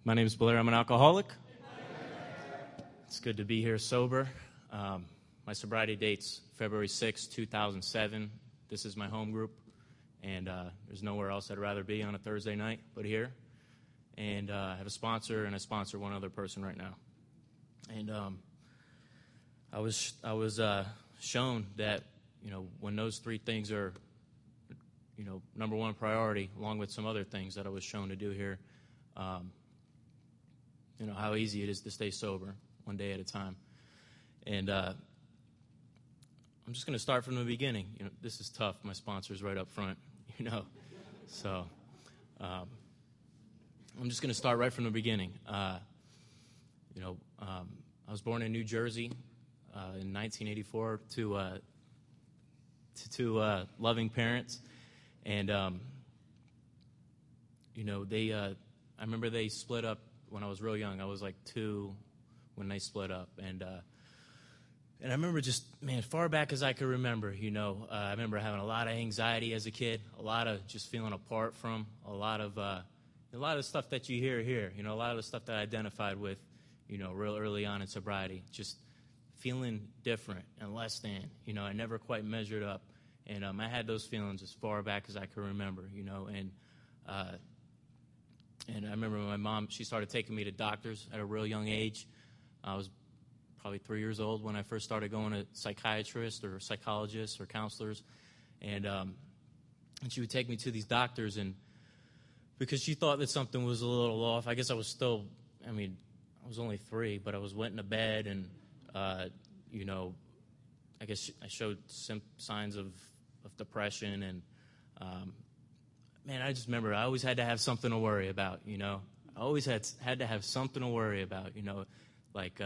My name is Blair. I'm an alcoholic. It's good to be here sober. My sobriety date's February 6, 2007. This is my home group, and there's nowhere else I'd rather be on a Thursday night but here. And I have a sponsor, and I sponsor one other person right now. And I was shown that, when those three things are, number one priority, along with some other things that I was shown to do here, how easy it is to stay sober one day at a time. And I'm just going to start from the beginning. This is tough. My sponsor's right up front, So I'm just going to start right from the beginning. I was born in New Jersey in 1984 to two loving parents. And, I remember they split up when I was real young. I was like 2 when they split up. And I remember far back as I could remember, I remember having a lot of anxiety as a kid, a lot of just feeling apart from, a lot of stuff that you hear here, a lot of the stuff that I identified with, real early on in sobriety, just feeling different and less than, I never quite measured up. And I had those feelings as far back as I could remember, and I remember my mom, she started taking me to doctors at a real young age. I was probably 3 years old when I first started going to psychiatrists or psychologists or counselors. And she would take me to these doctors, and because she thought that something was a little off. I guess I was I was only 3, but I was wet in the bed, and, I guess I showed signs of depression, and, I just remember I always had to have something to worry about, I always had to have something to worry about, like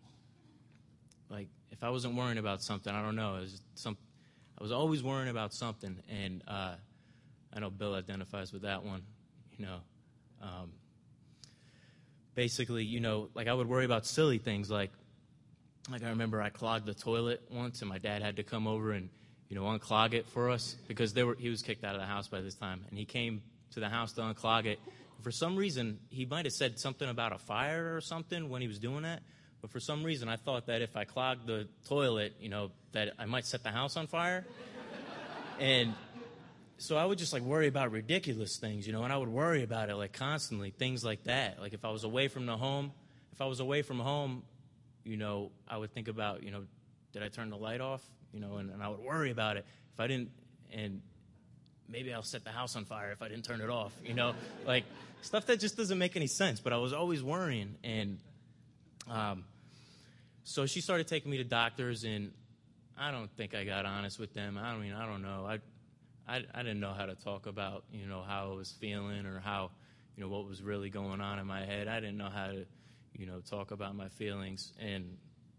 if I wasn't worrying about something, I don't know, I was always worrying about something, and I know Bill identifies with that one, basically, like I would worry about silly things, like I remember I clogged the toilet once, and my dad had to come over and, unclog it for us, because he was kicked out of the house by this time, and he came to the house to unclog it. For some reason, he might have said something about a fire or something when he was doing that, but for some reason, I thought that if I clogged the toilet, that I might set the house on fire. And so I would just, worry about ridiculous things, and I would worry about it, constantly, things like that. Like, if I was away from home, I would think about, did I turn the light off? And I would worry about it. If I didn't, and maybe I'll set the house on fire if I didn't turn it off, stuff that just doesn't make any sense. But I was always worrying. And so she started taking me to doctors, and I don't think I got honest with them. I don't know. I didn't know how to talk about, how I was feeling, or how, what was really going on in my head. I didn't know how to, talk about my feelings. And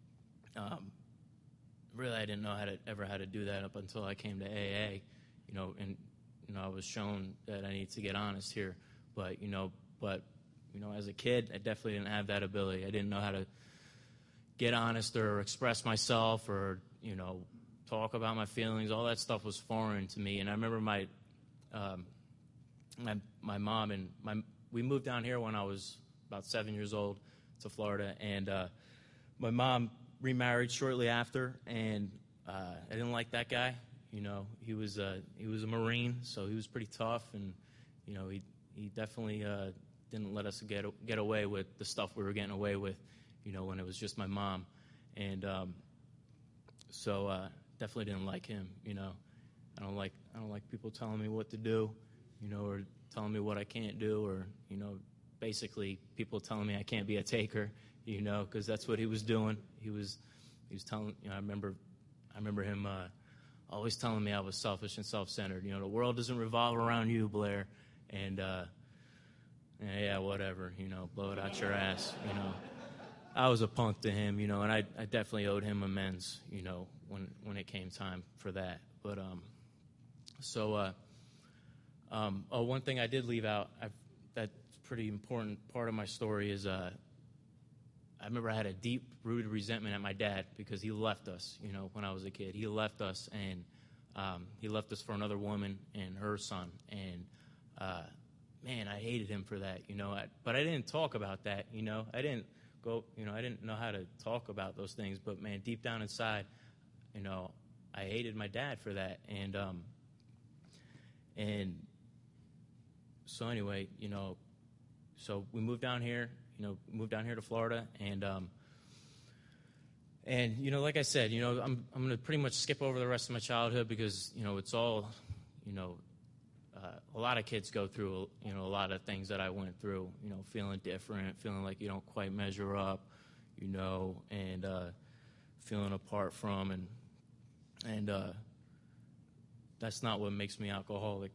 really, I didn't know how to do that up until I came to AA, and, I was shown that I need to get honest here. But as a kid, I definitely didn't have that ability. I didn't know how to get honest or express myself, or, talk about my feelings. All that stuff was foreign to me. And I remember my mom and we moved down here when I was about 7 years old to Florida, and my mom remarried shortly after, and I didn't like that guy. He was a Marine, so he was pretty tough, and he definitely didn't let us get away with the stuff we were getting away with, when it was just my mom, and so definitely didn't like him. I don't like people telling me what to do, or telling me what I can't do, or basically people telling me I can't be a taker, because that's what he was doing. He was telling, I remember him always telling me I was selfish and self-centered. The world doesn't revolve around you, Blair, and yeah, whatever, blow it out your ass, I was a punk to him, and I definitely owed him amends, when it came time for that. But one thing I did leave out, that's a pretty important part of my story, is I remember I had a deep-rooted resentment at my dad because he left us, when I was a kid. He left us, and he left us for another woman and her son. And man, I hated him for that, but I didn't talk about that, I didn't I didn't know how to talk about those things, but man, deep down inside, I hated my dad for that. And so anyway, so we moved down here, to Florida, and like I said, I'm going to pretty much skip over the rest of my childhood because, it's all, a lot of kids go through, a lot of things that I went through, feeling different, feeling like you don't quite measure up, and feeling apart from, and that's not what makes me alcoholic,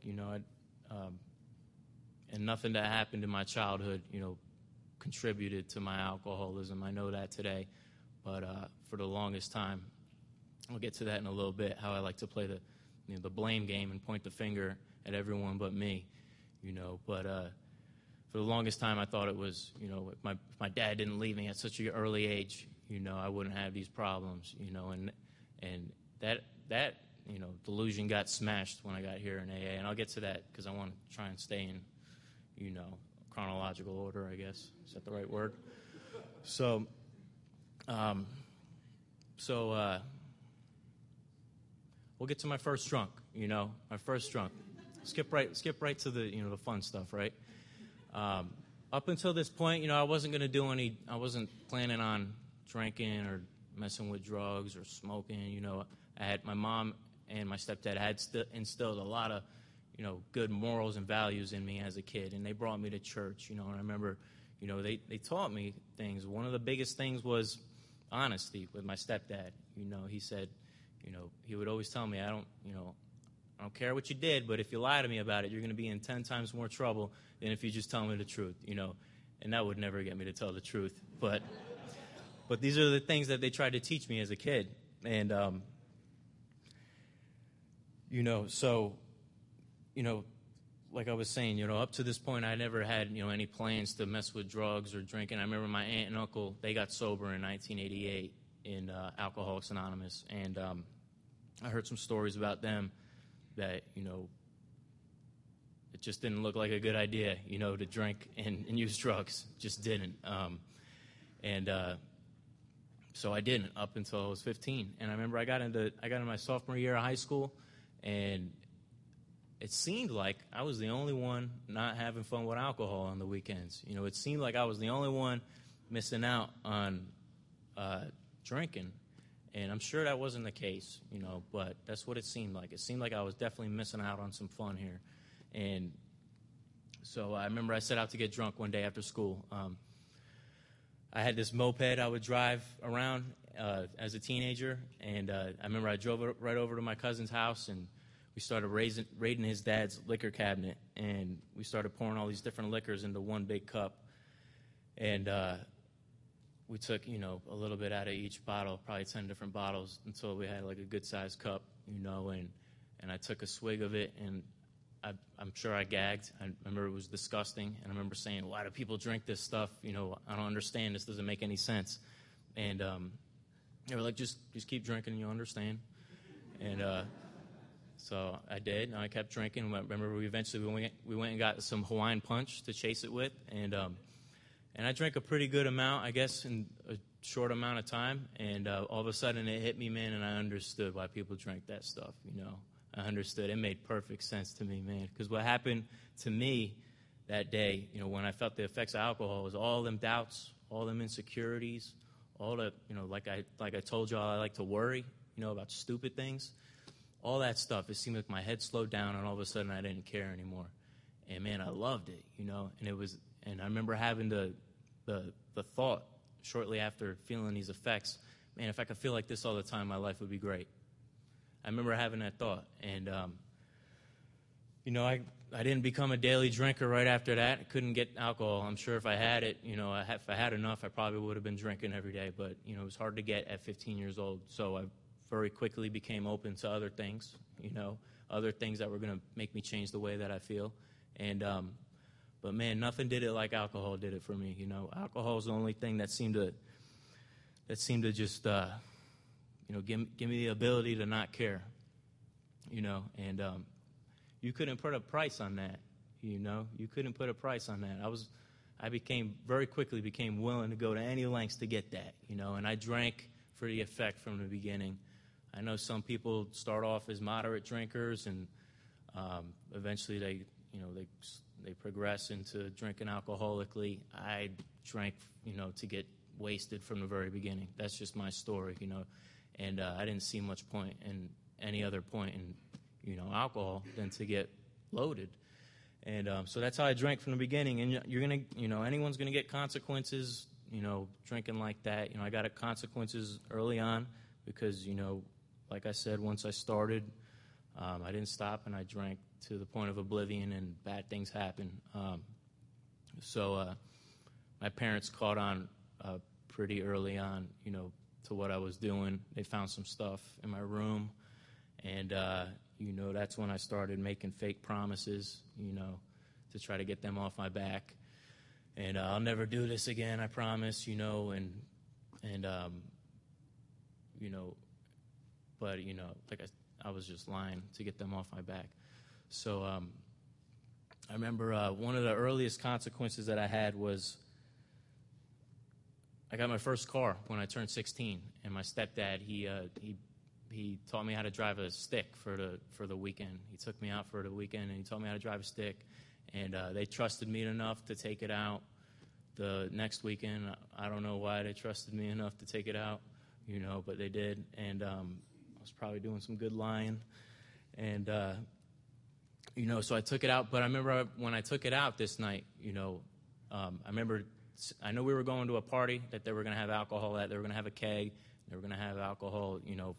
and nothing that happened in my childhood, contributed to my alcoholism. I know that today, but for the longest time, I'll get to that in a little bit, how I like to play the blame game and point the finger at everyone but me, but for the longest time I thought it was, if my dad didn't leave me at such an early age, I wouldn't have these problems, and that delusion got smashed when I got here in AA, and I'll get to that because I want to try and stay in, chronological order, I guess. Is that the right word? So we'll get to my first drunk, my first drunk. Skip right to the, the fun stuff, right? Up until this point, I wasn't going to do I wasn't planning on drinking or messing with drugs or smoking, I had my mom and my stepdad had instilled a lot of, good morals and values in me as a kid, and they brought me to church, and I remember, they taught me things. One of the biggest things was honesty with my stepdad. He said, he would always tell me, I don't care what you did, but if you lie to me about it, you're going to be in 10 times more trouble than if you just tell me the truth, and that would never get me to tell the truth. But these are the things that they tried to teach me as a kid. And, so, like I was saying, up to this point, I never had, any plans to mess with drugs or drinking. I remember my aunt and uncle, they got sober in 1988 in Alcoholics Anonymous. And I heard some stories about them that, it just didn't look like a good idea, to drink and use drugs. Just didn't. So I didn't up until I was 15. And I remember I got into my sophomore year of high school, and it seemed like I was the only one not having fun with alcohol on the weekends. It seemed like I was the only one missing out on drinking. And I'm sure that wasn't the case, but that's what it seemed like. It seemed like I was definitely missing out on some fun here. And so I remember I set out to get drunk one day after school. I had this moped I would drive around as a teenager, and I remember I drove right over to my cousin's house, and we started raiding his dad's liquor cabinet, and we started pouring all these different liquors into one big cup. And we took, a little bit out of each bottle, probably 10 different bottles, until we had like a good-sized cup, and I took a swig of it, and I'm sure I gagged. I remember it was disgusting, and I remember saying, why do people drink this stuff? I don't understand. This doesn't make any sense. And they were like, just keep drinking, you'll understand. And so I did, and I kept drinking. I remember we went and got some Hawaiian Punch to chase it with, and I drank a pretty good amount, I guess, in a short amount of time, and all of a sudden it hit me, man, and I understood why people drank that stuff, I understood. It made perfect sense to me, man, because what happened to me that day, when I felt the effects of alcohol, was all them doubts, all them insecurities, all the, like I told y'all, I like to worry, about stupid things. All that stuff, it seemed like my head slowed down, and all of a sudden I didn't care anymore. And, man, I loved it, and I remember having the thought shortly after feeling these effects, man, if I could feel like this all the time, my life would be great. I remember having that thought, and, I didn't become a daily drinker right after that. I couldn't get alcohol. I'm sure if I had it, if I had enough, I probably would have been drinking every day, but, it was hard to get at 15 years old, so I very quickly became open to other things, other things that were going to make me change the way that I feel, and, but, man, nothing did it like alcohol did it for me, Alcohol is the only thing that seemed to just, give me the ability to not care, and you couldn't put a price on that, You know, you couldn't put a price on that. I very quickly became willing to go to any lengths to get that, you know, and I drank for the effect from the beginning. I know some people start off as moderate drinkers, and eventually they progress into drinking alcoholically. I drank, you know, to get wasted from the very beginning. That's just my story, you know, and I didn't see much point in any other point in, you know, alcohol than to get loaded. And so that's how I drank from the beginning. And you're going to, you know, anyone's going to get consequences, you know, drinking like that. You know, I got consequences early on because, you know, like I said, once I started, I didn't stop, and I drank to the point of oblivion, and bad things happened. So my parents caught on pretty early on, you know, to what I was doing. They found some stuff in my room, and you know, that's when I started making fake promises, you know, to try to get them off my back. And I'll never do this again, I promise, you know, and you know, but, you know, like I was just lying to get them off my back. So I remember one of the earliest consequences that I had was I got my first car when I turned 16, and my stepdad, he taught me how to drive a stick for the weekend. He took me out for the weekend, and he taught me how to drive a stick. And they trusted me enough to take it out the next weekend. I don't know why they trusted me enough to take it out, you know, but they did. And I was probably doing some good lying. And, you know, so I took it out. But I remember when I took it out this night, you know, I know we were going to a party that they were going to have alcohol at. They were going to have a keg. They were going to have alcohol, you know,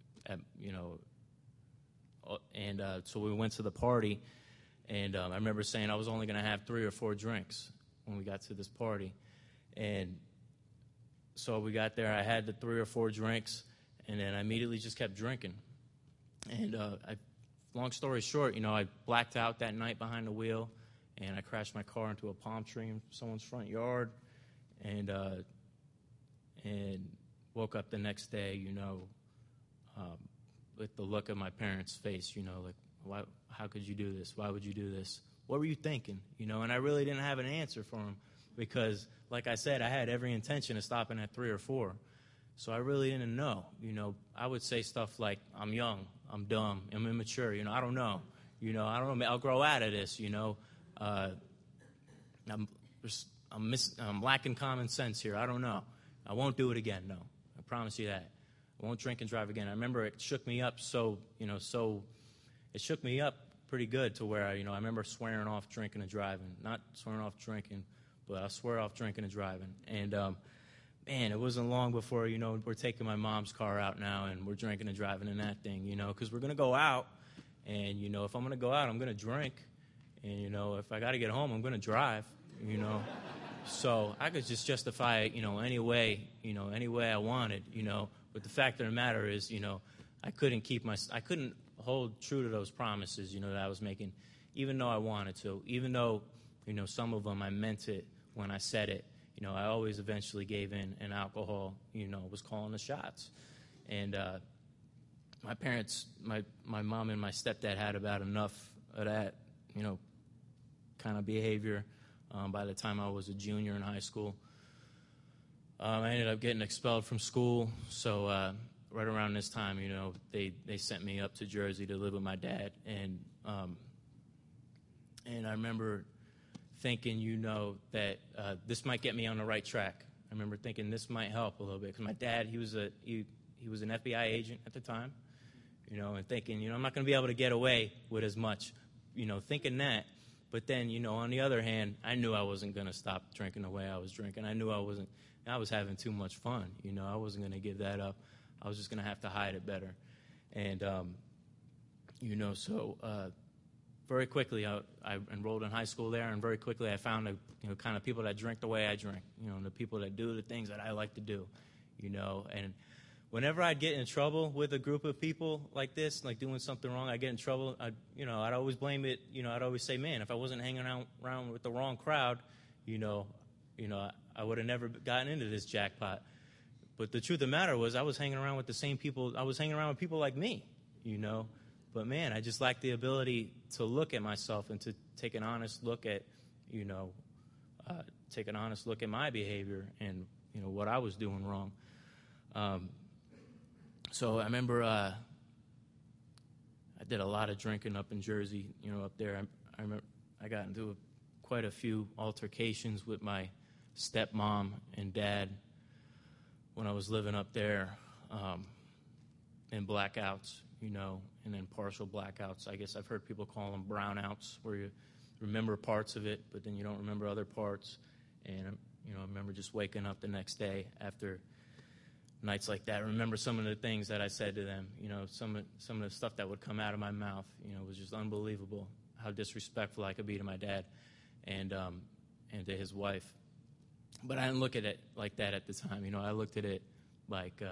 and so we went to the party, and I remember saying I was only going to have 3 or 4 drinks when we got to this party. And so we got there, I had the 3 or 4 drinks, and then I immediately just kept drinking. And long story short, you know, I blacked out that night behind the wheel, and I crashed my car into a palm tree in someone's front yard, and woke up the next day, you know, with the look of my parents' face, you know, like, how could you do this? Why would you do this? What were you thinking? You know, and I really didn't have an answer for them because, like I said, I had every intention of stopping at 3 or 4. So I really didn't know. You know, I would say stuff like, I'm young, I'm dumb, I'm immature, you know, I don't know. You know, I don't know, I'll grow out of this, you know. I'm lacking common sense here. I don't know. I won't do it again, no. I promise you that. I won't drink and drive again. I remember it shook me up it shook me up pretty good to where, I remember swearing off drinking and driving. Not swearing off drinking, but I swear off drinking and driving. And, man, it wasn't long before, you know, we're taking my mom's car out now and we're drinking and driving in that thing, you know, because we're going to go out. And, you know, if I'm going to go out, I'm going to drink. And, you know, if I got to get home, I'm going to drive, you know. So I could just justify it, you know, any way I wanted, you know. But the fact of the matter is, you know, I couldn't hold true to those promises, you know, that I was making, even though I wanted to. Even though, you know, some of them I meant it when I said it. You know, I always eventually gave in, and alcohol, you know, was calling the shots. And my parents, my mom and my stepdad had about enough of that, you know, kind of behavior by the time I was a junior in high school. I ended up getting expelled from school, so right around this time, you know, they sent me up to Jersey to live with my dad, and I remember thinking, you know, that this might get me on the right track. I remember thinking this might help a little bit, because my dad, he was an FBI agent at the time, you know, and thinking, you know, I'm not going to be able to get away with as much, you know, thinking that. But then, you know, on the other hand, I knew I wasn't going to stop drinking the way I was drinking. I knew I was having too much fun. You know, I wasn't going to give that up. I was just going to have to hide it better. And, you know, so very quickly I enrolled in high school there, and very quickly I found, kind of people that drink the way I drink, you know, the people that do the things that I like to do, you know. And whenever I'd get in trouble with a group of people like this, like doing something wrong, I'd get in trouble, I'd always blame it, you know, I'd always say, man, if I wasn't hanging around with the wrong crowd, you know, I would have never gotten into this jackpot. But the truth of the matter was I was hanging around with the same people. I was hanging around with people like me, you know, But man, I just lacked the ability to look at myself and to take an honest look at, take an honest look at my behavior and, what I was doing wrong. So I remember I did a lot of drinking up in Jersey, up there. I remember I got into quite a few altercations with my stepmom and dad when I was living up there, in blackouts, and then partial blackouts. I guess I've heard people call them brownouts, where you remember parts of it, but then you don't remember other parts. And, I remember just waking up the next day after nights like that. I remember some of the things that I said to them, some of the stuff that would come out of my mouth, was just unbelievable, how disrespectful I could be to my dad and to his wife. But I didn't look at it like that at the time. I looked at it like,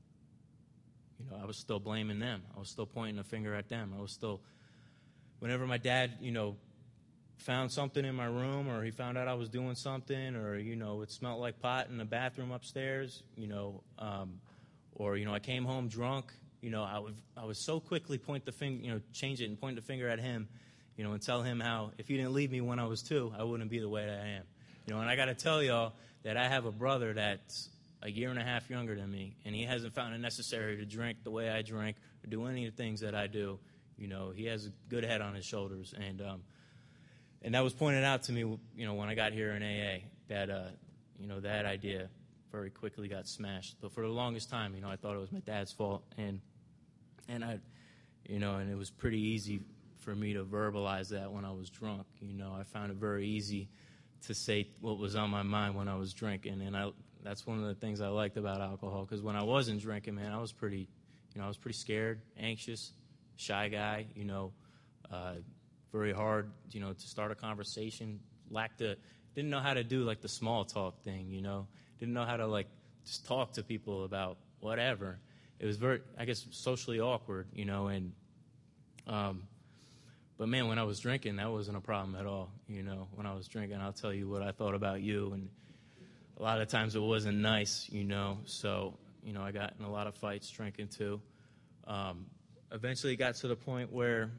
I was still blaming them. I was still pointing a finger at them. I was still, whenever my dad, found something in my room, or he found out I was doing something, or, it smelled like pot in the bathroom upstairs, or, I came home drunk, I would so quickly point the finger, change it and point the finger at him, and tell him how if he didn't leave me when I was 2, I wouldn't be the way that I am. And I got to tell y'all that I have a brother that's a year and a half younger than me, and he hasn't found it necessary to drink the way I drink or do any of the things that I do. He has a good head on his shoulders, and that was pointed out to me, when I got here in AA, that, that idea very quickly got smashed. But for the longest time, I thought it was my dad's fault, and and it was pretty easy for me to verbalize that when I was drunk. I found it very easy to say what was on my mind when I was drinking, and that's one of the things I liked about alcohol, because when I wasn't drinking, man, I was pretty scared, anxious, shy guy, very hard, to start a conversation, didn't know how to do, like, the small talk thing, didn't know how to, like, just talk to people about whatever. It was very, I guess, socially awkward, but man, when I was drinking, that wasn't a problem at all, when I was drinking, I'll tell you what I thought about you, and a lot of times it wasn't nice, so, I got in a lot of fights drinking too. Eventually got to the point where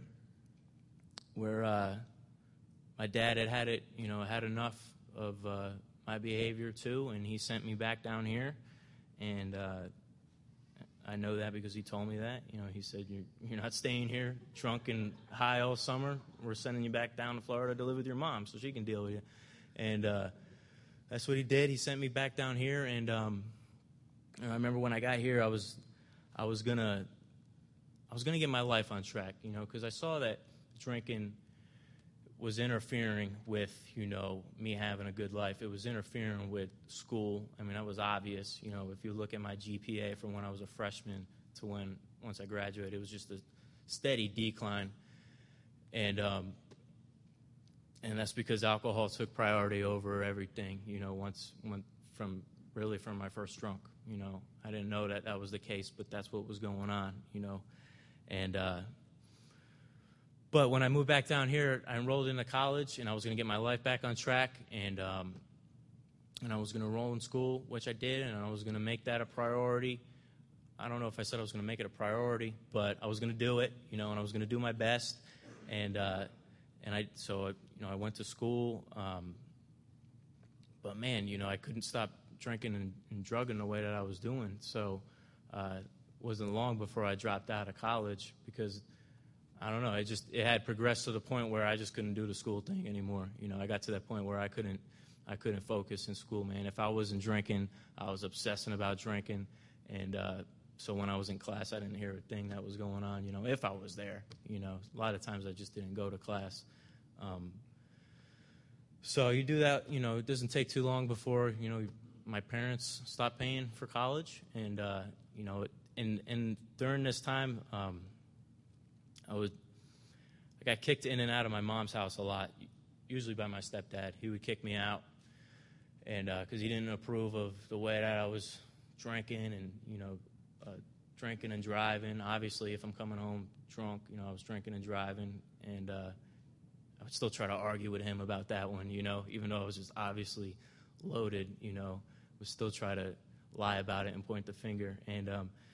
my dad had enough of my behavior too, and he sent me back down here, and I know that because he told me that. He said, you're not staying here drunk and high all summer. We're sending you back down to Florida to live with your mom so she can deal with you. And that's what he did. He sent me back down here, and I remember when I got here, I was gonna get my life on track, because I saw that drinking was interfering with, me having a good life. It was interfering with school. I mean, that was obvious. If you look at my GPA from when I was a freshman to once I graduated, it was just a steady decline. And that's because alcohol took priority over everything, from my first drunk. I didn't know that was the case, but that's what was going on, And but when I moved back down here, I enrolled into college, and I was going to get my life back on track, and I was going to enroll in school, which I did, and I was going to make that a priority. I don't know if I said I was going to make it a priority, but I was going to do it, and I was going to do my best, and I went to school, but man, I couldn't stop drinking and drugging the way that I was doing, so it wasn't long before I dropped out of college because, I don't know, it had progressed to the point where I just couldn't do the school thing anymore. I got to that point where I couldn't focus in school, man. If I wasn't drinking, I was obsessing about drinking, and so when I was in class, I didn't hear a thing that was going on, if I was there. A lot of times I just didn't go to class. So you do that, it doesn't take too long before, my parents stopped paying for college, and, and during this time, I got kicked in and out of my mom's house a lot, usually by my stepdad. He would kick me out, and because he didn't approve of the way that I was drinking and, drinking and driving. Obviously, if I'm coming home drunk, I was drinking and driving, and I would still try to argue with him about that one, even though I was just obviously loaded, would still try to lie about it and point the finger. And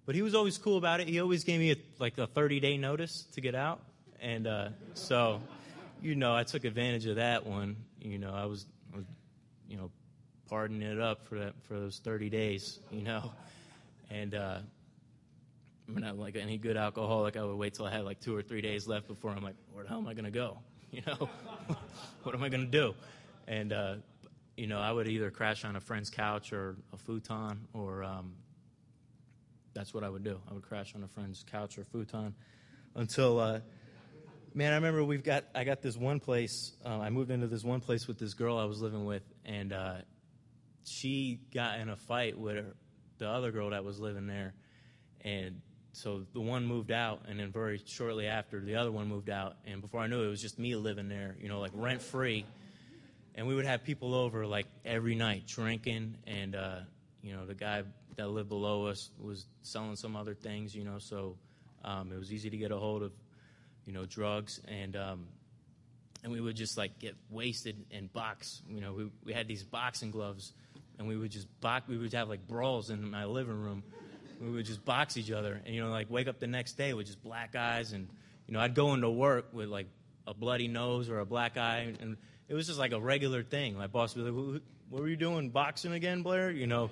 But he was always cool about it. He always gave me a 30-day notice to get out. And so, I took advantage of that one. I was partying it up for those 30 days, And when I'm like any good alcoholic, I would wait till I had 2 or 3 days left before I'm like, where the hell am I going to go? What am I going to do? And, I would either crash on a friend's couch or a futon, or that's what I would do. I would crash on a friend's couch or futon until, I remember I got this one place. I moved into this one place with this girl I was living with, and she got in a fight with the other girl that was living there. And so the one moved out, and then very shortly after, the other one moved out. And before I knew it, it was just me living there, rent-free. And we would have people over, every night drinking. And, the guy that lived below us was selling some other things, so it was easy to get a hold of, drugs. And we would just, get wasted and box. We had these boxing gloves, and we would just we would have, brawls in my living room. We would just box each other and, wake up the next day with just black eyes. And, I'd go into work with, a bloody nose or a black eye. And it was just, a regular thing. My boss would be like, what were you doing, boxing again, Blair?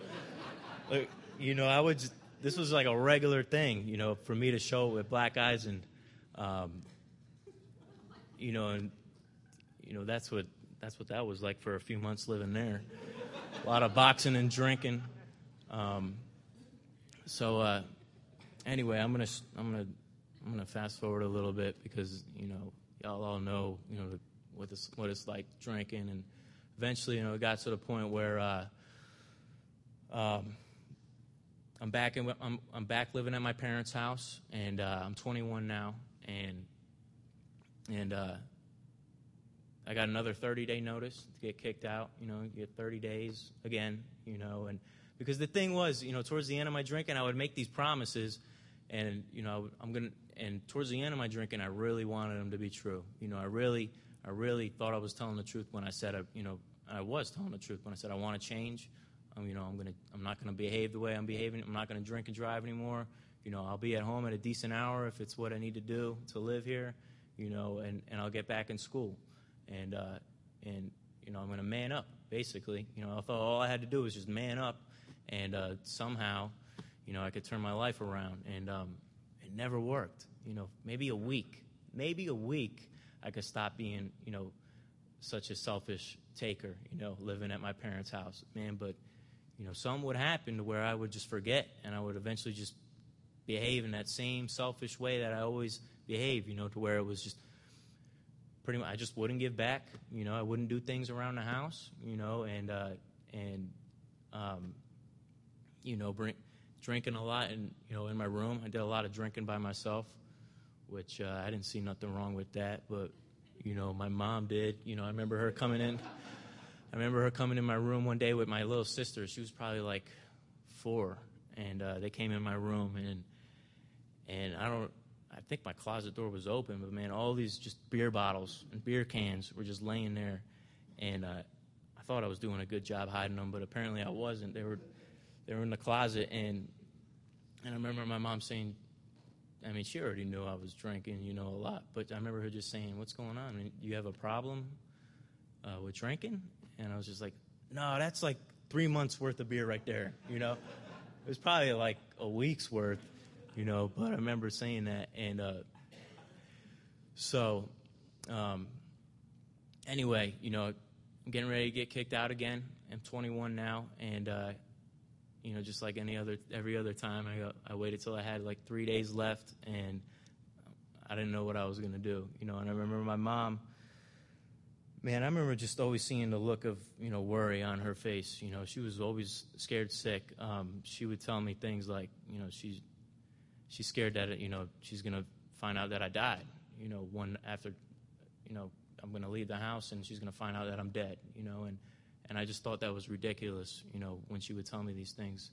I would just, this was, a regular thing, for me to show with black eyes. And, that's what that was like for a few months living there. A lot of boxing and drinking. So anyway, I'm gonna fast forward a little bit because y'all all know what it's like drinking, and eventually it got to the point where I'm back living at my parents' house, and I'm 21 now, and I got another 30-day notice to get kicked out. You get 30 days again, and because the thing was, towards the end of my drinking, I would make these promises, and and towards the end of my drinking, I really wanted them to be true. I really thought I was telling the truth when I said, I was telling the truth when I said I want to change. I'm not gonna behave the way I'm behaving. I'm not gonna drink and drive anymore. I'll be at home at a decent hour if it's what I need to do to live here. And I'll get back in school, and I'm gonna man up. Basically, I thought all I had to do was just man up. And somehow, I could turn my life around. And it never worked. Maybe a week, I could stop being, such a selfish taker, living at my parents' house. Man, but, something would happen to where I would just forget, and I would eventually just behave in that same selfish way that I always behave, to where it was just pretty much I just wouldn't give back. I wouldn't do things around the house, drinking a lot, and in my room, I did a lot of drinking by myself, which I didn't see nothing wrong with that. But my mom did. I remember her coming in. I remember her coming in my room one day with my little sister. She was probably 4, and they came in my room, and I think my closet door was open, but man, all these just beer bottles and beer cans were just laying there, and I thought I was doing a good job hiding them, but apparently I wasn't. They were in the closet, and I remember my mom saying, she already knew I was drinking, a lot, but I remember her just saying, what's going on? You have a problem with drinking? And I was just like, no, that's 3 months worth of beer right there, It was probably a week's worth, but I remember saying that. And so anyway, I'm getting ready to get kicked out again. I'm 21 now, and just like every other time, I waited till I had 3 days left, and I didn't know what I was going to do, And I remember my mom, man, I remember just always seeing the look of, worry on her face. She was always scared sick. She would tell me things like, she's scared that, she's going to find out that I died, one after, I'm going to leave the house and she's going to find out that I'm dead, and I just thought that was ridiculous, when she would tell me these things.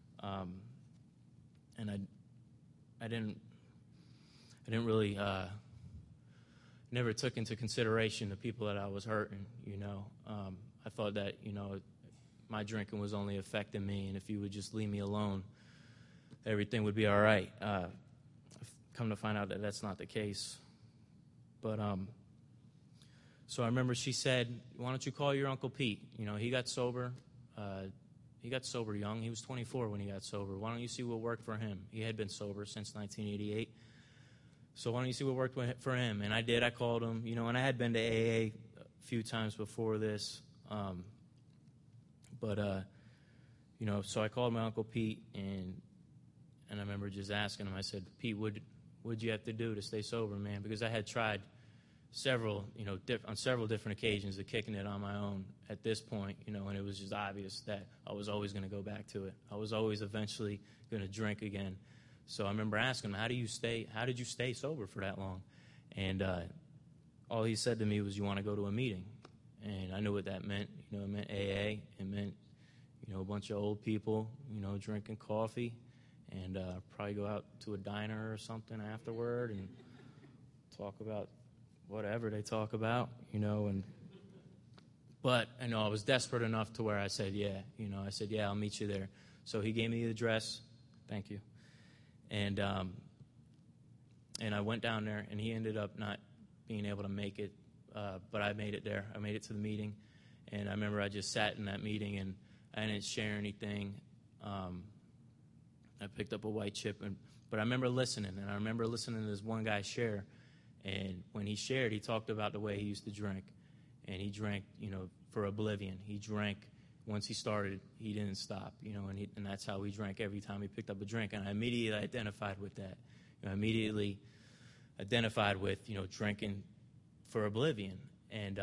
And I didn't really, never took into consideration the people that I was hurting, I thought that, my drinking was only affecting me, and if you would just leave me alone, everything would be all right. I've come to find out that that's not the case. But so I remember she said, "Why don't you call your Uncle Pete? You know, he got sober. He got sober young. He was 24 when he got sober. Why don't you see what worked for him? He had been sober since 1988. So why don't you see what worked for him?" And I did. I called him, you know, and I had been to AA a few times before this. You know, so I called my Uncle Pete, and I remember just asking him. I said, "Pete, what'd you have to do to stay sober, man?" Because I had tried several, you know, on several different occasions of kicking it on my own at this point, you know, and it was just obvious that I was always going to go back to it. I was always eventually going to drink again. So I remember asking him, how did you stay sober for that long? And all he said to me was, "You want to go to a meeting?" And I knew what that meant. You know, it meant AA. It meant, you know, a bunch of old people, you know, drinking coffee, and probably go out to a diner or something afterward and talk about whatever they talk about, you know. But I know I was desperate enough to where I said, yeah, you know, I said, "Yeah, I'll meet you there." So he gave me the address. Thank you. And I went down there, and he ended up not being able to make it, but I made it there. I made it to the meeting, and I remember I just sat in that meeting, and I didn't share anything. I picked up a white chip, but I remember listening, and I remember listening to this one guy share, and when he shared, he talked about the way he used to drink, and he drank, you know, for oblivion. He drank. Once he started, he didn't stop, you know, and that's how he drank every time he picked up a drink. And I immediately identified with that. You know, I immediately identified with, you know, drinking for oblivion. And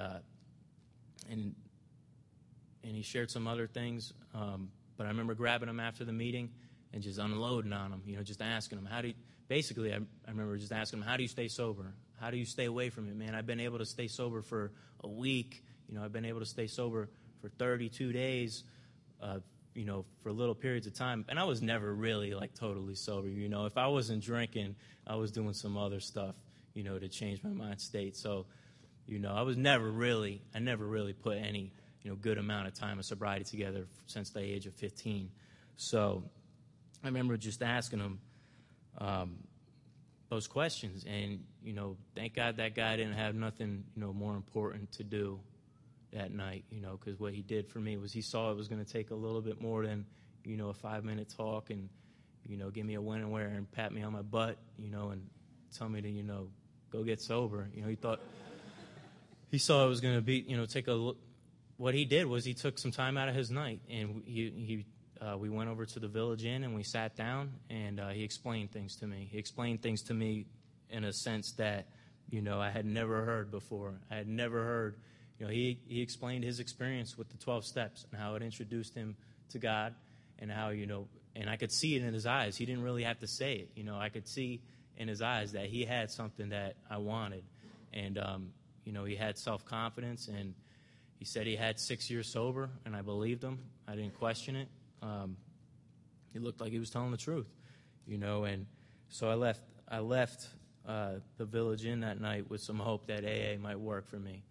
he shared some other things, but I remember grabbing him after the meeting and just unloading on him, you know, just asking him, basically, I remember just asking him, "How do you stay sober? How do you stay away from it, man? I've been able to stay sober for a week. You know, I've been able to stay sober for 32 days, you know, for little periods of time." And I was never really, like, totally sober. You know, if I wasn't drinking, I was doing some other stuff, you know, to change my mind state. So, you know, I never really put any, you know, good amount of time of sobriety together since the age of 15. So I remember just asking him those questions. And, you know, thank God that guy didn't have nothing, you know, more important to do that night, you know, because what he did for me was he saw it was going to take a little bit more than, you know, a 5-minute talk and, you know, give me a when and where and pat me on my butt, you know, and tell me to, you know, go get sober. You know, he saw it was going to be, you know, take a look. What he did was he took some time out of his night, and we went over to the Village Inn, and we sat down, and he explained things to me. He explained things to me in a sense that, you know, I had never heard before. I had never heard. You know, he explained his experience with the 12 steps and how it introduced him to God, and how, you know, and I could see it in his eyes. He didn't really have to say it. You know, I could see in his eyes that he had something that I wanted. And, you know, he had self-confidence, and he said he had 6 years sober, and I believed him. I didn't question it. He looked like he was telling the truth, you know, and so I left the Village Inn that night with some hope that AA might work for me.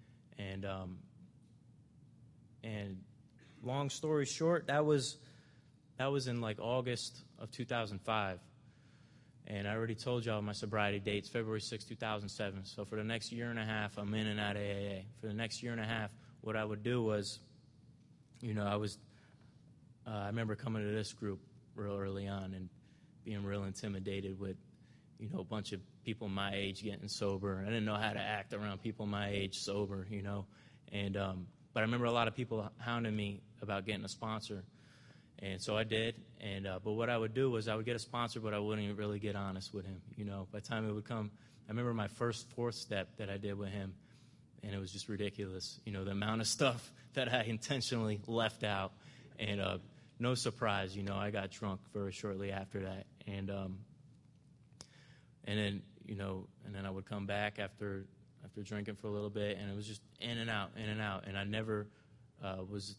And long story short, that was in like August of 2005. And I already told y'all my sobriety date's February 6, 2007. So for the next year and a half, I'm in and out of AA. For the next year and a half, what I would do was, you know, I remember coming to this group real early on and being real intimidated with, you know, a bunch of people my age getting sober. I didn't know how to act around people my age sober, you know. And but I remember a lot of people hounding me about getting a sponsor. And so I did. And but what I would do was I would get a sponsor, but I wouldn't really get honest with him, you know. By the time it would come, I remember my fourth step that I did with him, and it was just ridiculous, you know, the amount of stuff that I intentionally left out. And no surprise, you know, I got drunk very shortly after that. And then, you know, and then I would come back after drinking for a little bit, and it was just in and out. And I never was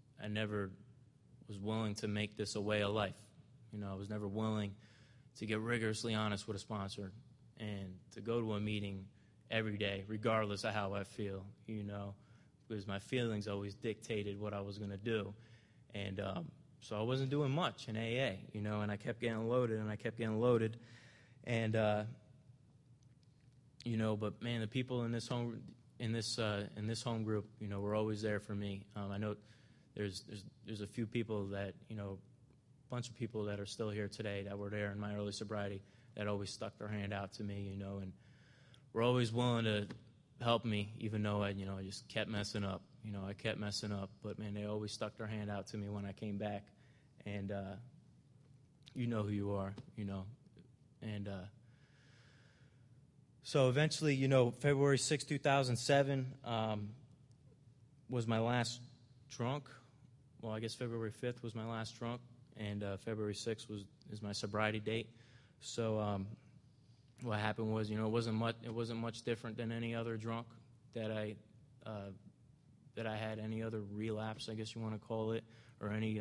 willing to make this a way of life. You know, I was never willing to get rigorously honest with a sponsor and to go to a meeting every day, regardless of how I feel, you know, because my feelings always dictated what I was going to do. And so I wasn't doing much in AA, and I kept getting loaded, and but man, the people in this home group, were always there for me. I know there's a few people that, a bunch of people that are still here today that were there in my early sobriety that always stuck their hand out to me, and were always willing to help me, even though I just kept messing up. I kept messing up, but man, they always stuck their hand out to me when I came back, and you know who you are, and so eventually, February 6, 2007 was my last drunk. Well, I guess February 5th was my last drunk, and February 6th is my sobriety date. So what happened was, it wasn't much different than any other drunk that I had, any other relapse, I guess you want to call it, or any,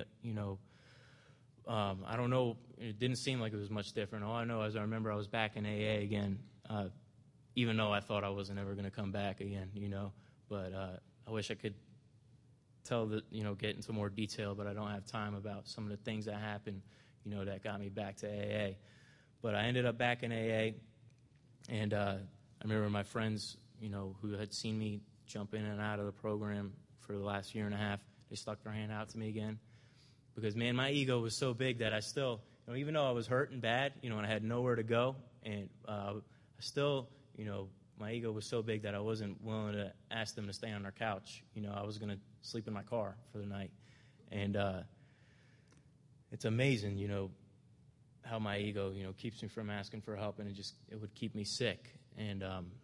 I don't know. It didn't seem like it was much different. All I know is I remember I was back in AA again, even though I thought I wasn't ever going to come back again, But I wish I could get into more detail, but I don't have time about some of the things that happened, that got me back to AA. But I ended up back in AA, and I remember my friends, who had seen me jump in and out of the program for the last year and a half, they stuck their hand out to me again. Because, man, my ego was so big that I still, even though I was hurting bad, and I had nowhere to go, and I still, my ego was so big that I wasn't willing to ask them to stay on their couch. I was going to sleep in my car for the night. And it's amazing, how my ego, keeps me from asking for help, and it would keep me sick. And,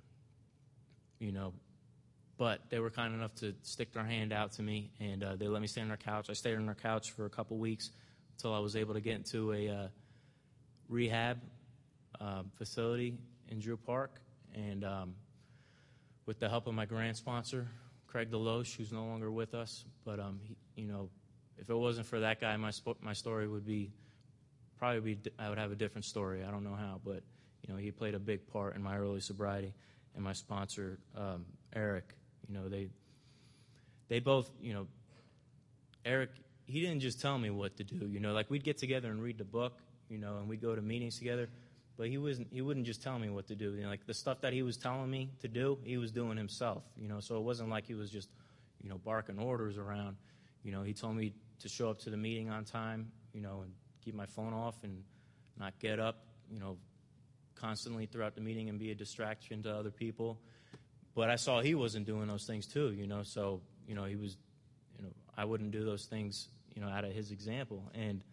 but they were kind enough to stick their hand out to me, and they let me stay on their couch. I stayed on their couch for a couple weeks until I was able to get into a rehab facility in Drew Park. And with the help of my grant sponsor, Craig Deloche, who's no longer with us, but if it wasn't for that guy, my story would I would have a different story. I don't know how, but he played a big part in my early sobriety. And my sponsor, Eric, they both, Eric, he didn't just tell me what to do. Like we'd get together and read the book, and we'd go to meetings together. But he wouldn't just tell me what to do. Like the stuff that he was telling me to do, he was doing himself. So it wasn't like he was just, barking orders around. He told me to show up to the meeting on time, and keep my phone off and not get up, constantly throughout the meeting and be a distraction to other people. But I saw he wasn't doing those things too, So he was, I wouldn't do those things, out of his example. And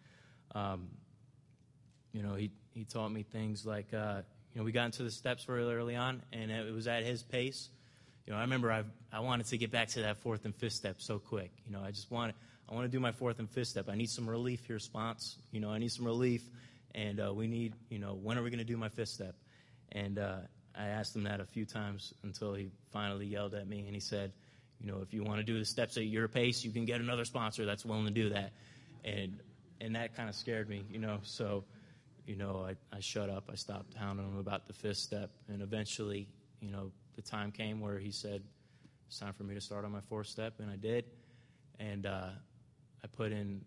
he taught me things like, we got into the steps really early on, and it was at his pace. I remember I wanted to get back to that fourth and fifth step so quick. I want to do my fourth and fifth step. I need some relief here, Spons. I need some relief, and we need, when are we going to do my fifth step? And I asked him that a few times until he finally yelled at me, and he said, if you want to do the steps at your pace, you can get another sponsor that's willing to do that. And that kind of scared me, So, I shut up. I stopped hounding him about the fifth step. And eventually, the time came where he said, it's time for me to start on my fourth step, and I did. And I put in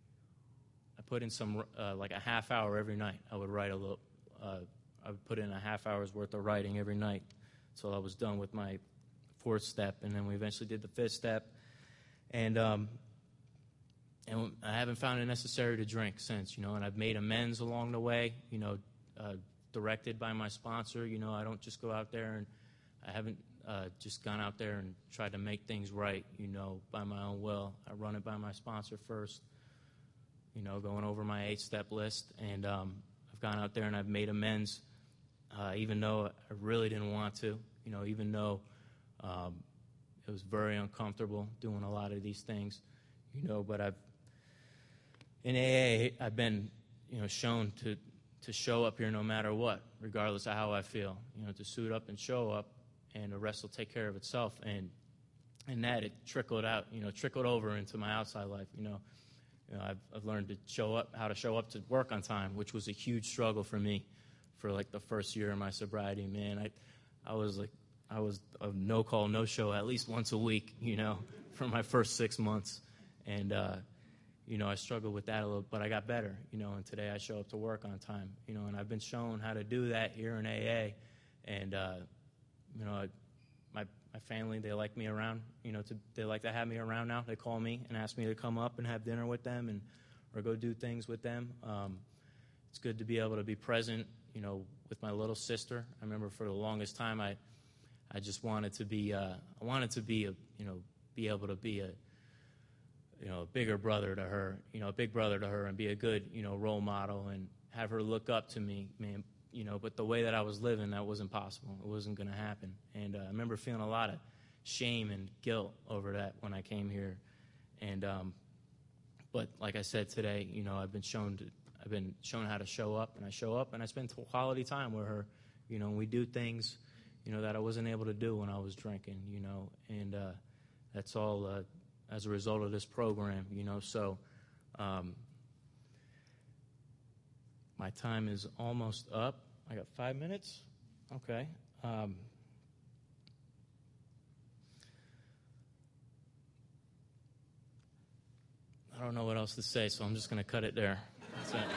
some, like a half hour every night. I would write I would put in a half hour's worth of writing every night until I was done with my fourth step. And then we eventually did the fifth step. And I haven't found it necessary to drink since, and I've made amends along the way, directed by my sponsor. I don't just go out there, and I haven't just gone out there and tried to make things right, by my own will. I run it by my sponsor first, going over my 8-step list. And I've gone out there and I've made amends, even though I really didn't want to, even though it was very uncomfortable doing a lot of these things, but in AA, I've been, shown to show up here no matter what, regardless of how I feel, to suit up and show up, and the rest will take care of itself. And that it trickled out, trickled over into my outside life. I've learned how to show up to work on time, which was a huge struggle for me for like the first year of my sobriety. Man, I was a no call, no show at least once a week, for my first 6 months. And I struggled with that a little, but I got better, and today I show up to work on time, and I've been shown how to do that here in AA. And, my family, they like me around, they like to have me around now. They call me and ask me to come up and have dinner with them or go do things with them. It's good to be able to be present, with my little sister. I remember for the longest time I just wanted to be, be able to be a bigger brother to her, a big brother to her, and be a good, role model and have her look up to me, man. But the way that I was living, that wasn't possible. It wasn't going to happen. And I remember feeling a lot of shame and guilt over that when I came here. And but like I said today, I've been shown how to show up, and I show up, and I spend quality time with her, and we do things, that I wasn't able to do when I was drinking, and that's all as a result of this program, So my time is almost up. I got 5 minutes. Okay. I don't know what else to say, so I'm just going to cut it there. That's it.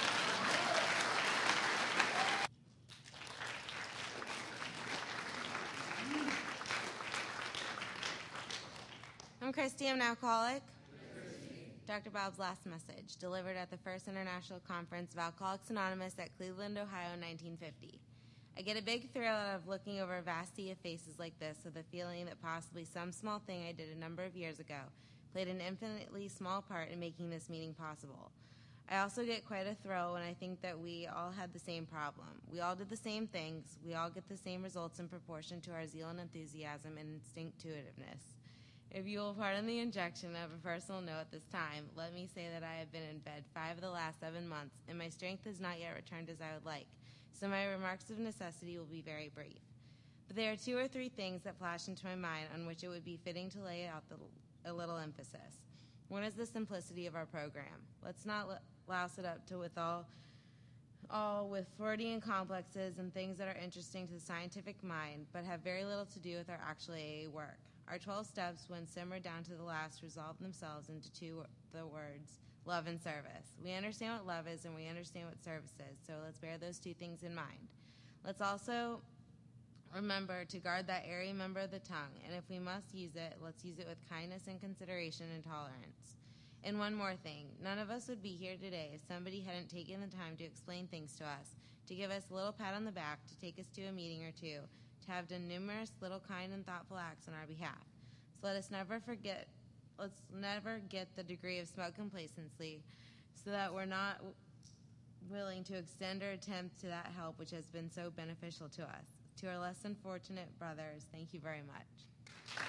I'm Christy, I'm an alcoholic. Dr. Bob's last message, delivered at the First International Conference of Alcoholics Anonymous at Cleveland, Ohio, 1950. I get a big thrill out of looking over a vast sea of faces like this with the feeling that possibly some small thing I did a number of years ago played an infinitely small part in making this meeting possible. I also get quite a thrill when I think that we all had the same problem. We all did the same things. We all get the same results in proportion to our zeal and enthusiasm and instinct-intuitiveness. If you will pardon the injection of a personal note at this time, let me say that I have been in bed 5 of the last 7 months, and my strength has not yet returned as I would like, so my remarks of necessity will be very brief. But there are 2 or 3 things that flash into my mind on which it would be fitting to lay out a little emphasis. One is the simplicity of our program. Let's not louse it up to all with Freudian complexes and things that are interesting to the scientific mind, but have very little to do with our actual AA work. Our 12 steps, when simmered down to the last, resolve themselves into the words, love and service. We understand what love is and we understand what service is, so let's bear those 2 things in mind. Let's also remember to guard that airy member of the tongue, and if we must use it, let's use it with kindness and consideration and tolerance. And one more thing, none of us would be here today if somebody hadn't taken the time to explain things to us, to give us a little pat on the back, to take us to a meeting or 2, to have done numerous little kind and thoughtful acts on our behalf. So let's never get the degree of smug complacency so that we're not willing to extend or attempt to that help which has been so beneficial to us. To our less than fortunate brothers, thank you very much.